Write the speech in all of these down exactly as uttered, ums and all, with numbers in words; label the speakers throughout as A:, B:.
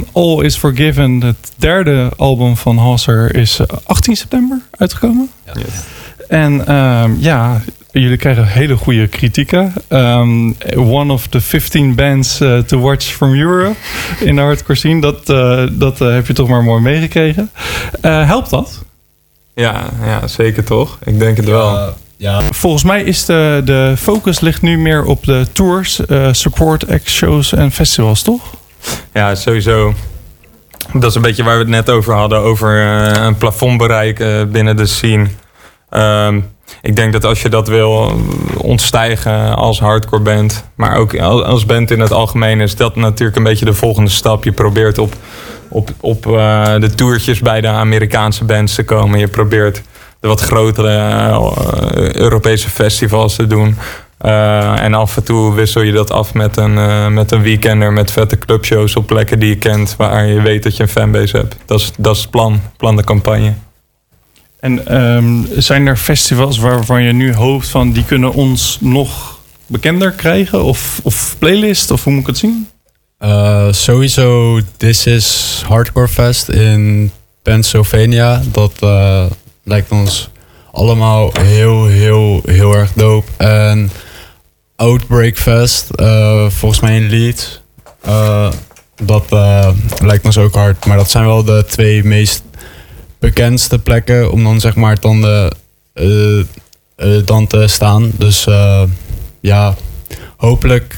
A: All is Forgiven, het derde album van Hauser, is achttien september uitgekomen. Ja. Yes. En um, ja, jullie krijgen hele goede kritieken. Um, one of the fifteen bands uh, to watch from Europe in de hardcore scene. Dat, uh, dat uh, heb je toch maar mooi meegekregen. Uh, helpt dat?
B: Ja, ja, zeker toch. Ik denk het wel. Uh,
A: ja. Volgens mij is de, de focus ligt nu meer op de tours, uh, support acts, shows en festivals, toch?
B: Ja, sowieso. Dat is een beetje waar we het net over hadden. Over uh, een plafond bereiken binnen de scene. Um, ik denk dat als je dat wil ontstijgen als hardcore band, maar ook als band in het algemeen, is dat natuurlijk een beetje de volgende stap. Je probeert op, op, op uh, de toertjes bij de Amerikaanse bands te komen. Je probeert de wat grotere uh, Europese festivals te doen. Uh, en af en toe wissel je dat af met een, uh, met een weekender met vette clubshows op plekken die je kent, waar je weet dat je een fanbase hebt. Dat is, dat is het plan, plan de campagne.
A: En um, zijn er festivals waarvan je nu hoopt van die kunnen ons nog bekender krijgen? Of, of playlist? Of hoe moet ik het zien?
C: Uh, sowieso This Is Hardcore Fest in Pennsylvania. Dat uh, lijkt ons allemaal heel, heel, heel erg dope. En Outbreak Fest, uh, volgens mij in Leeds. Uh, dat uh, lijkt ons ook hard. Maar dat zijn wel de twee meest bekendste plekken om dan zeg maar dan, de, uh, uh, dan te staan. Dus uh, ja, hopelijk.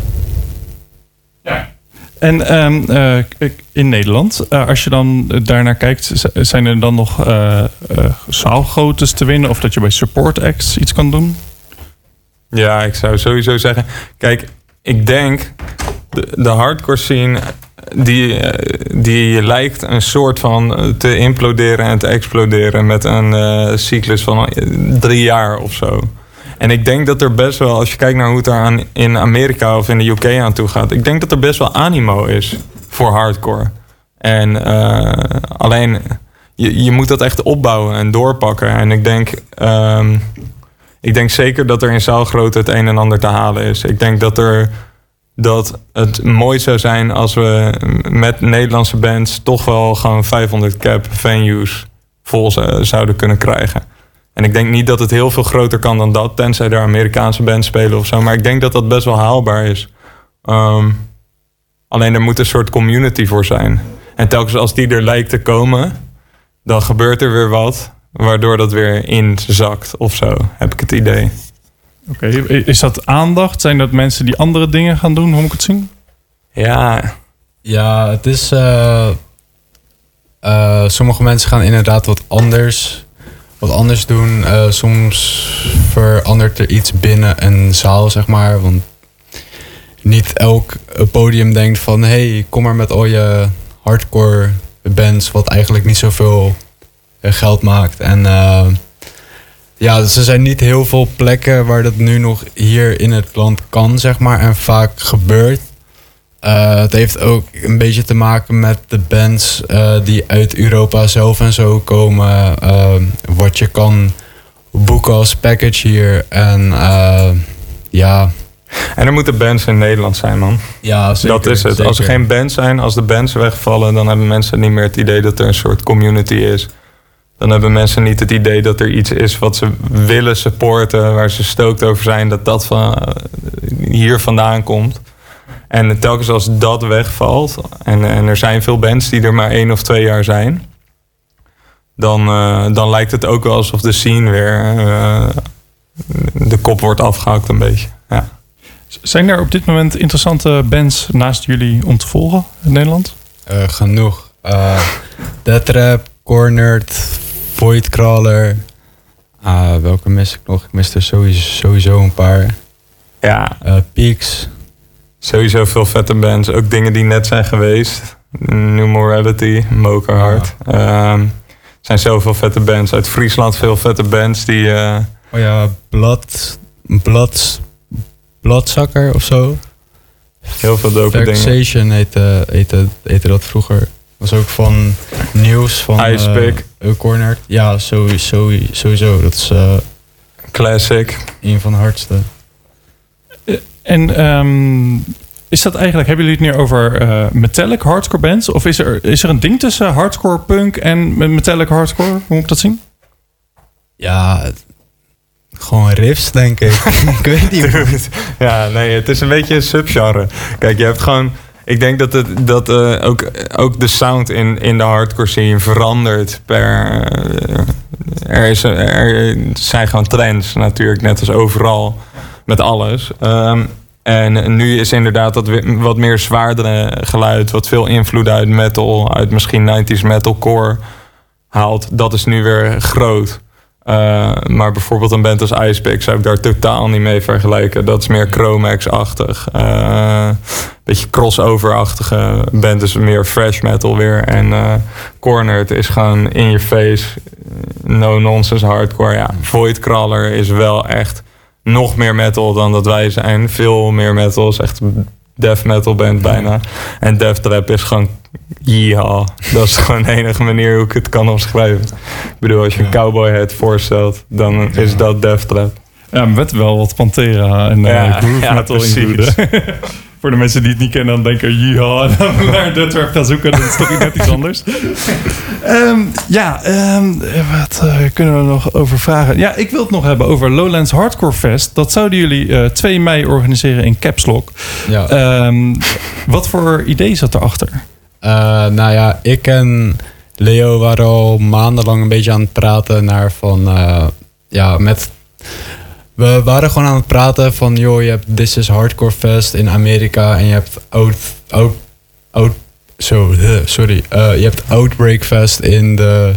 A: Ja. En um, uh, in Nederland, uh, als je dan daarnaar kijkt, zijn er dan nog uh, uh, zaalgroottes te winnen of dat je bij support acts iets kan doen?
B: Ja, ik zou sowieso zeggen, kijk, ik denk de, de hardcore scene Die, die lijkt een soort van te imploderen en te exploderen met een uh, cyclus van drie jaar of zo. En ik denk dat er best wel, als je kijkt naar hoe het er aan, in Amerika of in de U K aan toe gaat, ik denk dat er best wel animo is voor hardcore. En uh, alleen, je, je moet dat echt opbouwen en doorpakken. En ik denk, um, ik denk zeker dat er in zaalgrootte het een en ander te halen is. Ik denk dat er dat het mooi zou zijn als we met Nederlandse bands toch wel gewoon vijfhonderd cap venues vol zouden kunnen krijgen. En ik denk niet dat het heel veel groter kan dan dat, tenzij er Amerikaanse bands spelen of zo. Maar ik denk dat dat best wel haalbaar is. Um, alleen er moet een soort community voor zijn. En telkens als die er lijkt te komen, dan gebeurt er weer wat, waardoor dat weer inzakt of zo, heb ik het idee.
A: Oké, okay. Is dat aandacht? Zijn dat mensen die andere dingen gaan doen? Hoe moet ik het zien?
B: Ja,
C: ja het is... Uh, uh, sommige mensen gaan inderdaad wat anders, wat anders doen. Uh, soms verandert er iets binnen een zaal, zeg maar. Want niet elk podium denkt van, hey, kom maar met al je hardcore bands, wat eigenlijk niet zoveel geld maakt. En uh, ja, dus er zijn niet heel veel plekken waar dat nu nog hier in het land kan, zeg maar, en vaak gebeurt. Uh, het heeft ook een beetje te maken met de bands uh, die uit Europa zelf en zo komen. Uh, wat je kan boeken als package hier. En uh, ja...
B: En er moeten bands in Nederland zijn, man.
C: Ja, zeker.
B: Dat is het.
C: Zeker.
B: Als er geen bands zijn, als de bands wegvallen, dan hebben mensen niet meer het idee dat er een soort community is. Dan hebben mensen niet het idee dat er iets is wat ze willen supporten, waar ze stoked over zijn, dat dat van hier vandaan komt. En telkens als dat wegvalt, en, en er zijn veel bands die er maar één of twee jaar zijn, dan, uh, dan lijkt het ook wel alsof de scene weer uh, de kop wordt afgehakt een beetje. Ja.
A: Zijn er op dit moment interessante bands naast jullie om te volgen in Nederland?
C: Uh, genoeg. Uh, Deathtrap, Cornered, Voidcrawler. Uh, welke mis ik nog? Ik mis er sowieso, sowieso een paar.
B: Ja.
C: Uh, Peaks.
B: Sowieso veel vette bands. Ook dingen die net zijn geweest. New Morality, Mokerhard. Ja. Um, er zijn zoveel vette bands. Uit Friesland veel vette bands die... Uh...
C: Oh ja, Blood... Blood... Bloodsucker of zo.
B: Heel veel dope dingen.
C: Vexation heette, heette, heette dat vroeger. Was ook van nieuws van
B: Icepick.
C: Uh, Cornered. Ja, sowieso, sowieso. Dat is uh,
B: classic.
C: Een van de hardste.
A: En um, is dat eigenlijk, hebben jullie het nu over uh, metallic hardcore bands? Of is er, is er een ding tussen hardcore punk en metallic hardcore? Hoe moet ik dat zien?
C: Ja, gewoon riffs, denk ik. Ik weet niet.
B: Ja, nee, het is een beetje een subgenre. Kijk, je hebt gewoon... Ik denk dat, het, dat uh, ook, ook de sound in, in de hardcore scene verandert per... Uh, er, is, er zijn gewoon trends natuurlijk, net als overal. Met alles. Um, en nu is inderdaad dat wat meer zwaardere geluid... wat veel invloed uit metal, uit misschien nineties metalcore haalt. Dat is nu weer groot. Uh, maar bijvoorbeeld een band als Icepick zou ik daar totaal niet mee vergelijken. Dat is meer Chromax-achtig. Uh, beetje crossover-achtige band is meer fresh metal weer. En uh, Cornered is gewoon in your face. No-nonsense hardcore. Ja, Voidcrawler is wel echt nog meer metal dan dat wij zijn. Veel meer metal. Is echt een death metal band bijna. En Death Trap is gewoon... Yeehaw. Dat is gewoon de enige manier hoe ik het kan omschrijven. Ik bedoel, als je een cowboy head voorstelt, dan is dat Death Trap.
A: Ja, met wel wat Pantera en uh,
B: ja,
A: groove
B: ja,
A: metal invloeden. Voor de mensen die het niet kennen, dan denken yeehaw. En dan naar Death Trap gaan zoeken, dat is toch net iets anders. um, ja, um, wat uh, kunnen we nog over vragen? Ja, ik wil het nog hebben over Lowlands Hardcore Fest. Dat zouden jullie uh, twee mei organiseren in Caps Lock. Ja. Um, wat voor idee zat erachter?
C: Uh, nou ja, ik en Leo waren al maandenlang een beetje aan het praten naar van, uh, ja, met, we waren gewoon aan het praten van, joh, je hebt This is Hardcore Fest in Amerika en je hebt out, out, out so, uh, sorry, uh, je hebt Outbreak Fest in de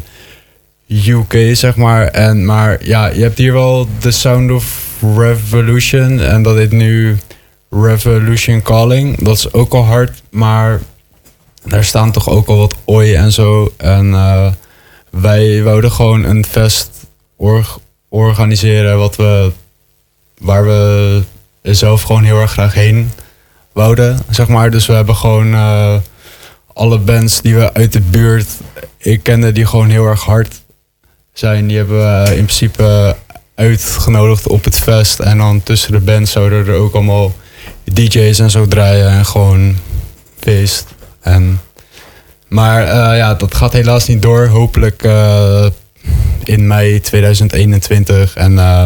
C: U K, zeg maar. En, maar ja, je hebt hier wel The Sound of Revolution en dat heet nu Revolution Calling. Dat is ook al hard, maar... Daar staan toch ook al wat ooi en zo. En uh, wij wouden gewoon een fest or- organiseren wat we, waar we zelf gewoon heel erg graag heen wouden, zeg maar. Dus we hebben gewoon uh, alle bands die we uit de buurt, ik kende die gewoon heel erg hard zijn. Die hebben we in principe uitgenodigd op het fest. En dan tussen de bands zouden er ook allemaal D J's en zo draaien en gewoon feest. En, maar uh, ja, dat gaat helaas niet door. Hopelijk uh, in mei tweeduizend eenentwintig. En uh,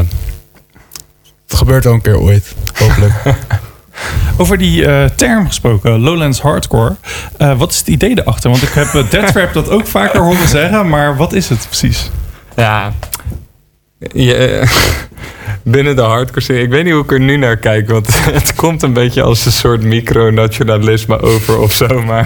C: het gebeurt wel een keer ooit. Hopelijk.
A: Over die uh, term gesproken, Lowlands Hardcore. Uh, wat is het idee erachter? Want ik heb uh, Death Trap dat ook vaker horen zeggen. Maar wat is het precies?
B: Ja, je, binnen de hardcore scene. Ik weet niet hoe ik er nu naar kijk. Want het komt een beetje als een soort micronationalisme over of zo. Maar,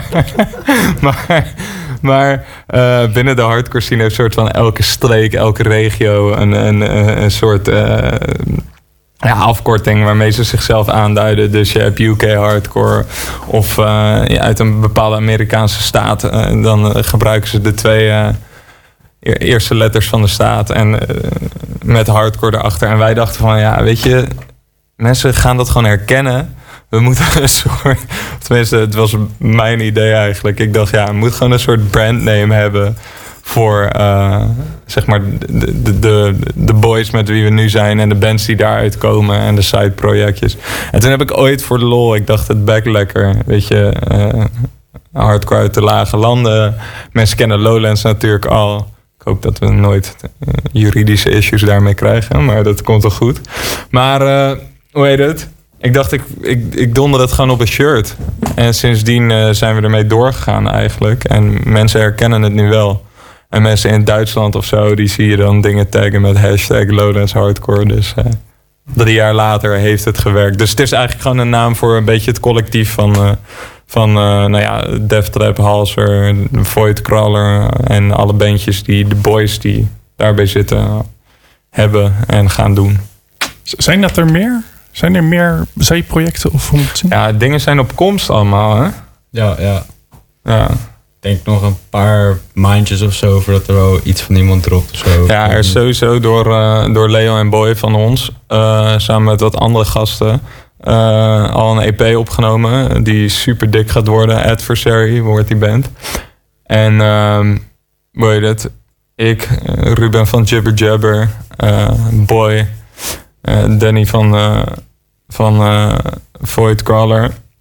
B: maar, maar uh, binnen de hardcore scene heeft een soort van elke streek, elke regio een, een, een, een soort uh, ja, afkorting waarmee ze zichzelf aanduiden. Dus je hebt U K hardcore of uh, ja, uit een bepaalde Amerikaanse staat. Uh, dan uh, gebruiken ze de twee... Uh, eerste letters van de staat en uh, met hardcore erachter. En wij dachten van, ja, weet je, mensen gaan dat gewoon herkennen. We moeten een soort, tenminste, het was mijn idee eigenlijk. Ik dacht, ja, we moeten gewoon een soort brandname hebben voor, uh, zeg maar, de, de, de, de boys met wie we nu zijn en de bands die daaruit komen en de side projectjes. En toen heb ik ooit voor de lol, ik dacht, het back lekker, weet je, uh, hardcore uit de lage landen. Mensen kennen Lowlands natuurlijk al. Ik hoop dat we nooit uh, juridische issues daarmee krijgen. Maar dat komt wel goed. Maar uh, hoe heet het? Ik dacht, ik, ik, ik donder het gewoon op een shirt. En sindsdien uh, zijn we ermee doorgegaan eigenlijk. En mensen herkennen het nu wel. En mensen in Duitsland of zo, die zie je dan dingen taggen met hashtag Lowlands Hardcore. Dus uh, drie jaar later heeft het gewerkt. Dus het is eigenlijk gewoon een naam voor een beetje het collectief van... Uh, Van, uh, nou ja, Death Trap, Halser, Voidcrawler en alle bandjes die de boys die daarbij zitten hebben en gaan doen.
A: Zijn dat er meer? Zijn er meer zijprojecten of hoe moet het zien?
B: Ja, dingen zijn op komst allemaal, hè?
C: Ja, ja.
B: Ja.
C: Ik denk nog een paar maandjes of zo voordat er wel iets van iemand dropt of zo.
B: Ja, er is sowieso door, uh, door Leo en Boy van ons, uh, samen met wat andere gasten, Uh, al een E P opgenomen die super dik gaat worden. Adversary wordt die band. En um, hoe heet het? Ik, uh, Ruben van Jibber Jabber, uh, Boy, uh, Danny van, uh, van uh, Voidcrawler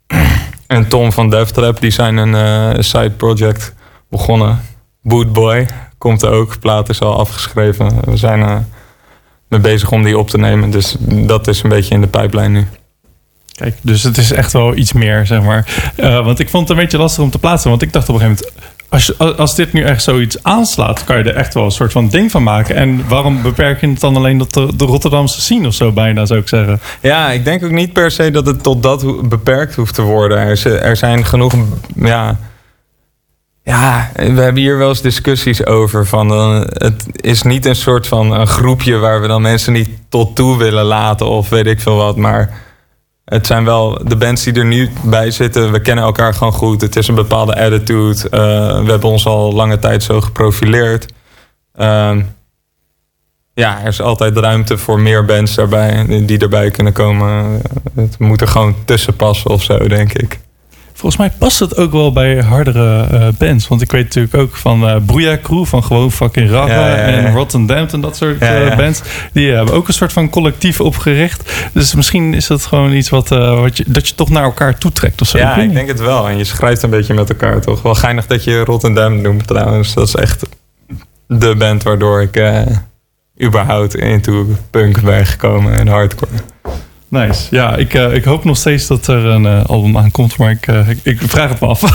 B: en Tom van Deathtrap, die zijn een uh, side project begonnen. Bootboy komt ook. Plaat is al afgeschreven. We zijn uh, mee bezig om die op te nemen. Dus dat is een beetje in de pijplijn nu.
A: Kijk, dus het is echt wel iets meer, zeg maar. Uh, want ik vond het een beetje lastig om te plaatsen. Want ik dacht op een gegeven moment... Als, je, als dit nu echt zoiets aanslaat... kan je er echt wel een soort van ding van maken. En waarom beperk je het dan alleen tot de, de Rotterdamse scene of zo bijna, zou ik zeggen?
B: Ja, ik denk ook niet per se dat het tot dat beperkt hoeft te worden. Er, er zijn genoeg... Ja, ja, we hebben hier wel eens discussies over. Van, uh, het is niet een soort van een groepje... waar we dan mensen niet tot toe willen laten... of weet ik veel wat, maar... Het zijn wel de bands die er nu bij zitten. We kennen elkaar gewoon goed. Het is een bepaalde attitude. Uh, we hebben ons al lange tijd zo geprofileerd. Uh, ja, er is altijd ruimte voor meer bands daarbij. Die erbij kunnen komen. Het moet er gewoon tussen passen of zo, denk ik.
A: Volgens mij past het ook wel bij hardere uh, bands. Want ik weet natuurlijk ook van uh, Broeia Crew... van gewoon fucking Ragga ja, ja, ja. en Rotterdam en dat soort ja, ja. Uh, bands. Die hebben ook een soort van collectief opgericht. Dus misschien is dat gewoon iets wat, uh, wat je, dat je toch naar elkaar toetrekt of zo.
B: Ja, ik denk het wel. En je schrijft een beetje met elkaar, toch? Wel geinig dat je Rotterdam noemt trouwens. Dat is echt de band waardoor ik uh, überhaupt into punk ben gekomen en hardcore.
A: Nice. Ja, ik, uh, ik hoop nog steeds dat er een uh, album aankomt, maar ik, uh, ik, ik vraag het me af.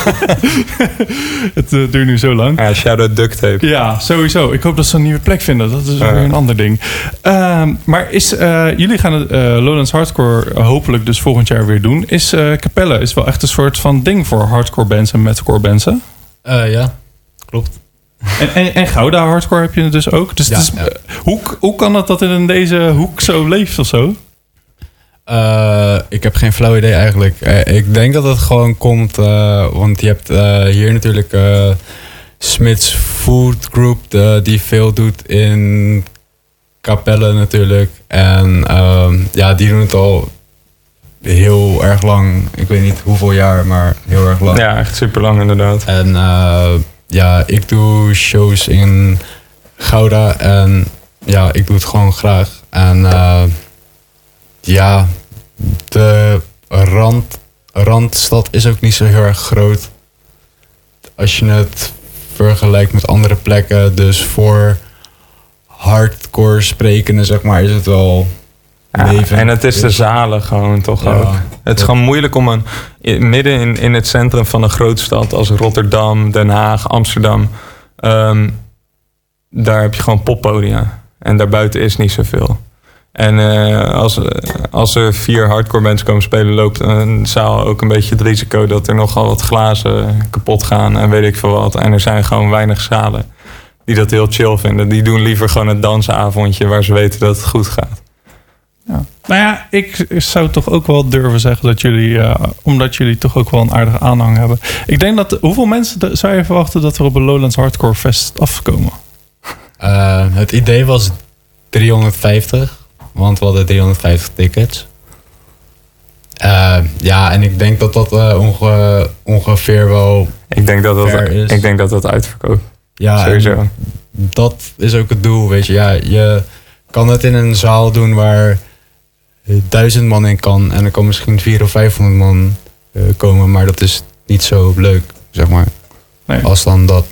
A: Het uh, duurt nu zo lang.
B: Ja, shout-out duct tape.
A: Ja, sowieso. Ik hoop dat ze een nieuwe plek vinden. Dat is uh. weer een ander ding. Uh, maar is, uh, jullie gaan het uh, Lowlands Hardcore hopelijk dus volgend jaar weer doen. Is uh, Capelle is wel echt een soort van ding voor hardcore bands en metalcore bands, hè?
C: Uh, ja, klopt.
A: En, en, en Gouda Hardcore heb je dus ook. Dus
C: ja,
A: het is,
C: ja.
A: uh, hoe, hoe kan het dat het in deze hoek zo leeft of zo?
C: Uh, ik heb geen flauw idee eigenlijk. Uh, ik denk dat het gewoon komt, uh, want je hebt uh, hier natuurlijk uh, Smith's Food Group, de, die veel doet in Capelle natuurlijk. En uh, ja, die doen het al heel erg lang. Ik weet niet hoeveel jaar, maar heel erg lang.
B: Ja, echt super lang inderdaad.
C: En uh, ja, ik doe shows in Gouda en ja, ik doe het gewoon graag. En uh, ja, de rand, Randstad is ook niet zo heel erg groot. Als je het vergelijkt met andere plekken. Dus voor hardcore sprekenden, zeg maar, is het wel
B: ja, leven. En het is de zalen gewoon toch ja, ook. Het is gewoon moeilijk om een, midden in, in het centrum van een grote stad als Rotterdam, Den Haag, Amsterdam. Um, daar heb je gewoon poppodia. En daarbuiten is niet zoveel. En uh, als, als er vier hardcore bands komen spelen, loopt een zaal ook een beetje het risico dat er nogal wat glazen kapot gaan en weet ik veel wat. En er zijn gewoon weinig zalen die dat heel chill vinden. Die doen liever gewoon een dansavondje waar ze weten dat het goed gaat.
A: Ja. Nou ja, ik zou toch ook wel durven zeggen dat jullie, uh, omdat jullie toch ook wel een aardige aanhang hebben. Ik denk dat, hoeveel mensen zou je verwachten dat er op een Lowlands Hardcore Fest afkomen?
C: Uh, het idee was driehonderdvijftig. Want we hadden driehonderdvijftig tickets. Uh, ja, en ik denk dat dat uh, onge, ongeveer wel
B: ik denk dat dat, is. Ik denk dat dat uitverkoopt.
C: Ja, sowieso. Dat is ook het doel, weet je. Ja, je kan het in een zaal doen waar duizend man in kan. En er kan misschien vierhonderd of vijfhonderd man uh, komen. Maar dat is niet zo leuk, zeg maar. Nee. Als dan dat.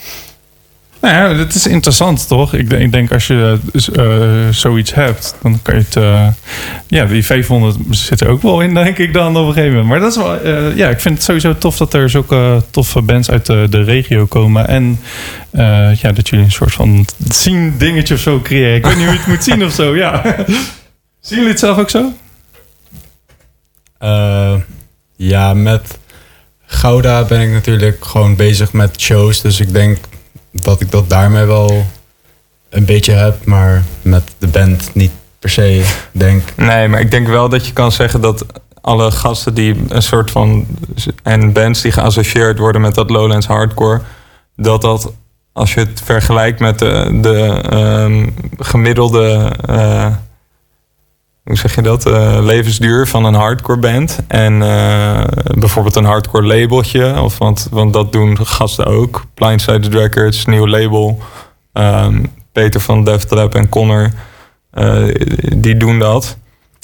A: Nou ja, het is interessant, toch? Ik denk, ik denk als je uh, zoiets hebt, dan kan je het... Uh, ja, die vijfhonderd zit er ook wel in, denk ik dan op een gegeven moment. Maar dat is wel... Uh, ja, ik vind het sowieso tof dat er zulke toffe bands uit de, de regio komen. En uh, ja, dat jullie een soort van scene dingetje of zo creëren. Ik weet niet hoe je het moet zien of zo, ja. Zien jullie het zelf ook zo?
C: Uh, ja, met Gouda ben ik natuurlijk gewoon bezig met shows. Dus ik denk dat ik dat daarmee wel een beetje heb, maar met de band niet per se, denk.
B: Nee, maar ik denk wel dat je kan zeggen dat alle gasten die een soort van en bands die geassocieerd worden met dat Lowlands Hardcore, dat dat, als je het vergelijkt met de, de um, gemiddelde uh, hoe zeg je dat, uh, levensduur van een hardcore band en uh, bijvoorbeeld een hardcore labeltje, of want, want dat doen gasten ook. Blindsided Records, nieuw label, um, Peter van Deathtrap en Connor, uh, die doen dat.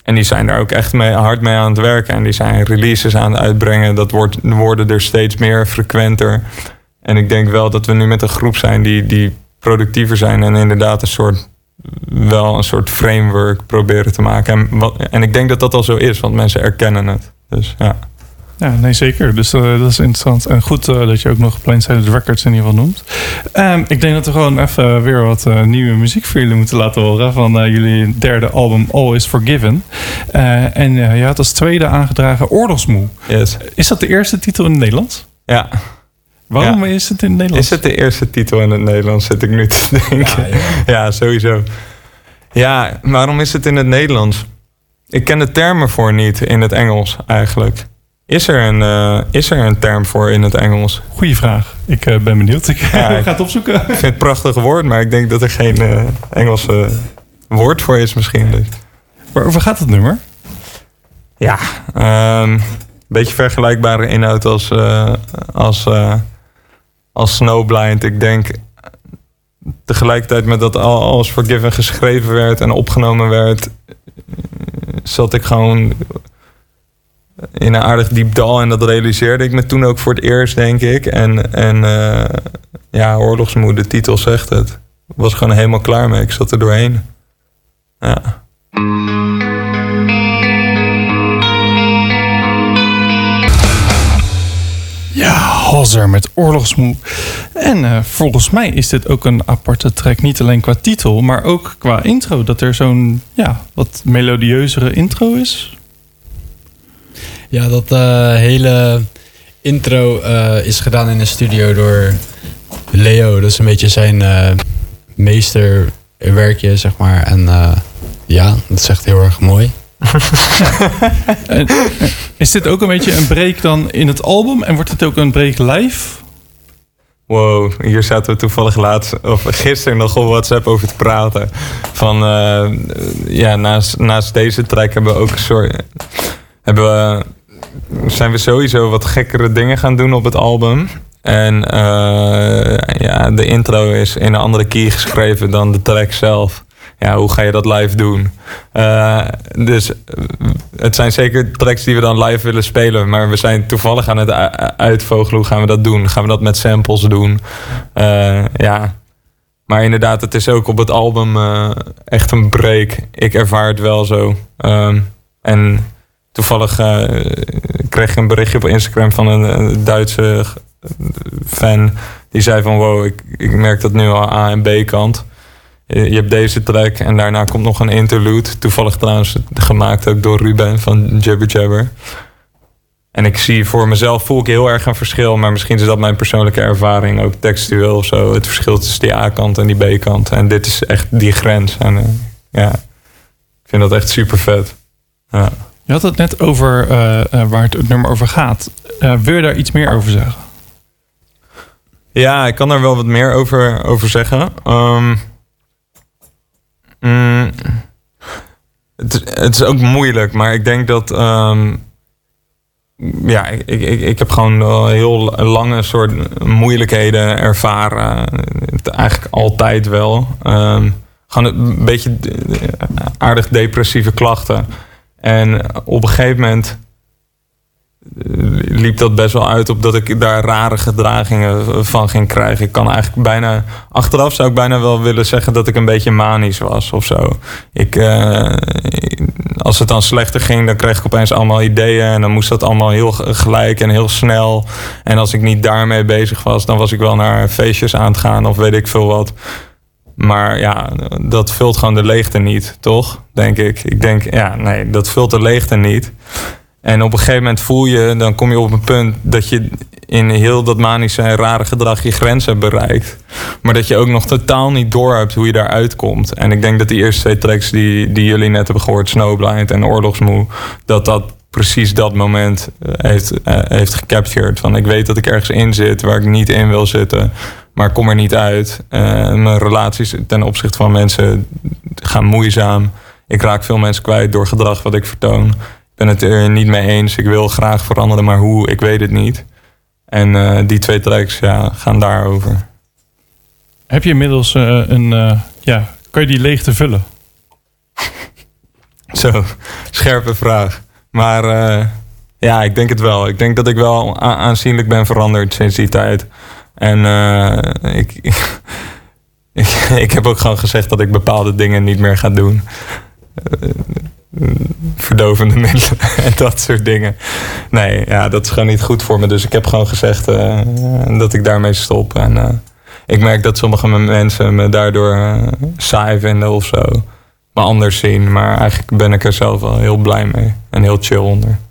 B: En die zijn daar ook echt mee, hard mee aan het werken. En die zijn releases aan het uitbrengen. Dat wordt, worden er steeds meer frequenter. En ik denk wel dat we nu met een groep zijn die, die productiever zijn. En inderdaad een soort, wel een soort framework proberen te maken. En, wat, en ik denk dat dat al zo is, want mensen erkennen het. Dus ja.
A: Ja, nee, zeker. Dus uh, dat is interessant. En goed uh, dat je ook nog Plainsided Records in ieder geval noemt. Um, ik denk dat we gewoon even weer wat uh, nieuwe muziek voor jullie moeten laten horen. Van uh, jullie derde album All Is Forgiven. Uh, en uh, je had als tweede aangedragen Oorlogsmoe.
B: Yes.
A: Is dat de eerste titel in het Nederlands?
B: Ja.
A: Waarom
B: ja.
A: is het in het Nederlands?
B: Is het de eerste titel in het Nederlands, zit ik nu te denken. Ja, ja. ja, sowieso. Ja, waarom is het in het Nederlands? Ik ken de termen voor niet in het Engels eigenlijk. Is er een, uh, is er een term voor in het Engels?
A: Goeie vraag. Ik uh, ben benieuwd. Ik ja, ga het opzoeken.
B: Ik vind het een prachtig woord, maar ik denk dat er geen uh, Engelse woord voor is misschien. Dus.
A: Waarover gaat het nummer?
B: Ja, een um, beetje vergelijkbare inhoud als, uh, als, uh, als Snowblind. Ik denk tegelijkertijd met dat All Is Forgiven geschreven werd en opgenomen werd, zat ik gewoon in een aardig diep dal. En dat realiseerde ik me toen ook voor het eerst, denk ik. En, en uh, ja, Oorlogsmoe, de titel zegt het. Ik was gewoon helemaal klaar mee. Ik zat er doorheen. Ja.
A: Ja, Hozzer met Oorlogsmoe. En uh, volgens mij is dit ook een aparte track. Niet alleen qua titel, maar ook qua intro. Dat er zo'n ja, wat melodieuzere intro is.
C: Ja, dat uh, hele intro uh, is gedaan in de studio door Leo. Dat is een beetje zijn uh, meesterwerkje, zeg maar. En uh, ja, dat is echt heel erg mooi.
A: En, is dit ook een beetje een break dan in het album? En wordt het ook een break live?
B: Wow, hier zaten we toevallig laatst, of gisteren nog op WhatsApp over te praten. Van, uh, ja, naast, naast deze track hebben we ook een soort... Hebben we, zijn we sowieso wat gekkere dingen gaan doen op het album. En uh, ja, de intro is in een andere key geschreven dan de track zelf. Ja, hoe ga je dat live doen? Uh, dus het zijn zeker tracks die we dan live willen spelen. Maar we zijn toevallig aan het uitvogelen. Hoe gaan we dat doen? Gaan we dat met samples doen? Uh, ja. Maar inderdaad, het is ook op het album uh, echt een break. Ik ervaar het wel zo. Um, en toevallig uh, kreeg ik een berichtje op Instagram van een, een Duitse fan. Die zei van wow, ik, ik merk dat nu al A en B kant. Je hebt deze track en daarna komt nog een interlude. Toevallig trouwens gemaakt ook door Ruben van Jabber Jabber. En ik zie voor mezelf, voel ik heel erg een verschil. Maar misschien is dat mijn persoonlijke ervaring, ook textueel of zo. Het verschil tussen die A-kant en die B-kant. En dit is echt die grens. En uh, ja, ik vind dat echt super vet. Ja.
A: Je had het net over uh, uh, waar het, het nummer over gaat. Uh, wil je daar iets meer over zeggen?
B: Ja, ik kan daar wel wat meer over, over zeggen. Um, mm, het, het is ook moeilijk, maar ik denk dat... Um, ja, ik, ik, ik heb gewoon uh, heel lange soort moeilijkheden ervaren. Eigenlijk altijd wel. Um, gewoon een beetje aardig depressieve klachten. En op een gegeven moment liep dat best wel uit op dat ik daar rare gedragingen van ging krijgen. Ik kan eigenlijk bijna... Achteraf zou ik bijna wel willen zeggen dat ik een beetje manisch was of zo. Ik, uh, als het dan slechter ging, dan kreeg ik opeens allemaal ideeën. En dan moest dat allemaal heel gelijk en heel snel. En als ik niet daarmee bezig was, dan was ik wel naar feestjes aan het gaan of weet ik veel wat. Maar ja, dat vult gewoon de leegte niet, toch? Denk ik. Ik denk, ja, nee, dat vult de leegte niet. En op een gegeven moment voel je, dan kom je op een punt dat je in heel dat manische en rare gedrag je grens hebt bereikt. Maar dat je ook nog totaal niet door hebt hoe je daaruit komt. En ik denk dat die eerste twee tracks die, die jullie net hebben gehoord, Snowblind en Oorlogsmoe, dat dat precies dat moment heeft, uh, heeft gecaptured. Van ik weet dat ik ergens in zit waar ik niet in wil zitten, maar ik kom er niet uit. Uh, mijn relaties ten opzichte van mensen gaan moeizaam. Ik raak veel mensen kwijt door gedrag wat ik vertoon. Ik ben het er niet mee eens. Ik wil graag veranderen, maar hoe, ik weet het niet. En uh, die twee tracks ja, gaan daarover.
A: Heb je inmiddels uh, een... Uh, ja, kan je die leegte vullen?
B: Zo, scherpe vraag. Maar uh, ja, ik denk het wel. Ik denk dat ik wel a- aanzienlijk ben veranderd sinds die tijd. En uh, ik, ik, ik, ik heb ook gewoon gezegd dat ik bepaalde dingen niet meer ga doen. Uh, verdovende middelen en dat soort dingen. Nee, ja, dat is gewoon niet goed voor me. Dus ik heb gewoon gezegd uh, dat ik daarmee stop. En uh, ik merk dat sommige mensen me daardoor uh, saai vinden of zo. Maar anders zien. Maar eigenlijk ben ik er zelf wel heel blij mee. En heel chill onder.